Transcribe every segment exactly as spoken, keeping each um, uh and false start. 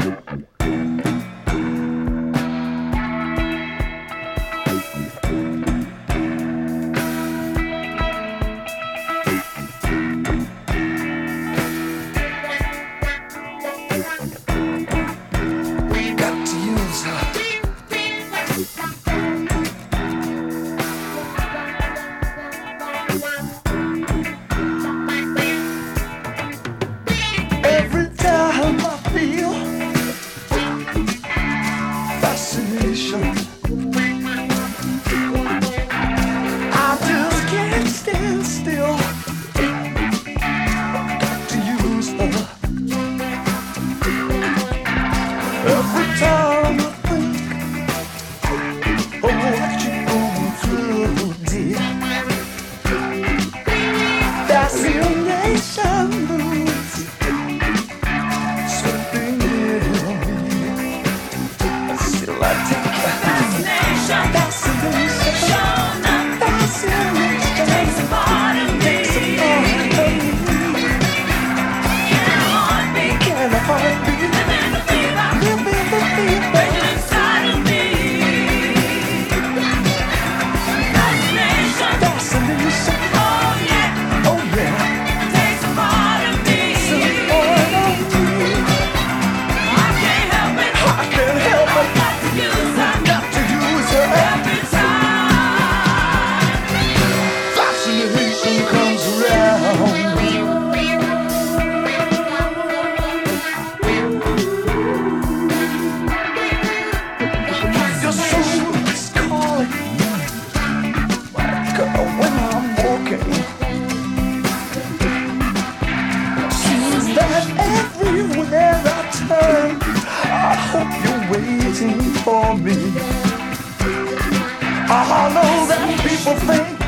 I know that people think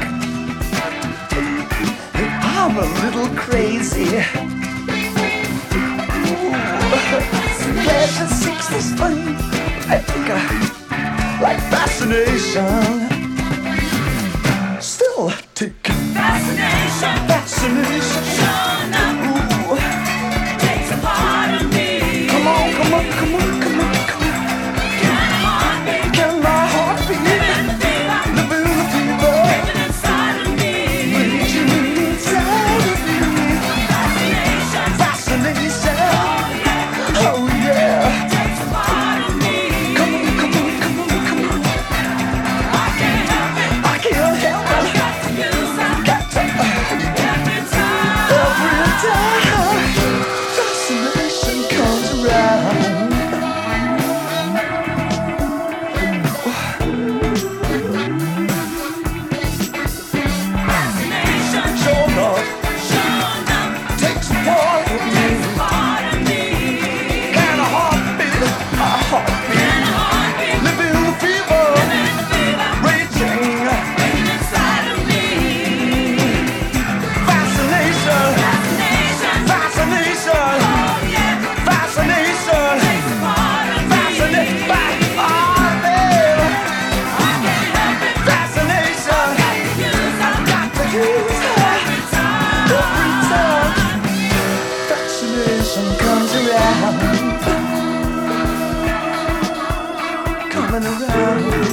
that I'm a little crazy. Pleasure seeks this thing, I think I like fascination. Still taking Fascination, fascination. showing up, Ooh, takes a part of me. come on, come on, come on, come on, come on. Can a heartbeat, Can my heart beat? living the fever, Living the fever, living inside of me. reaching inside of me. Fascination, Fascination, oh yeah, oh yeah. takes a part of me. Come on, come on, come on, come on. I can't help it, I can't help I've it. got to use her Got to every time. every time fascination comes around. Fascination, Sure enough, showing up, takes a part of me. takes a part of me. Can a heartbeat, a heartbeat, Can a heartbeat, living the fever, living the fever, raging. living inside of me. Fascination, Fascination, fascination, oh yeah, fascination, takes a part of me. fascination, fascination, I can't help it, fascination. got to use her Got to use her every time. every time fascination comes around, coming around.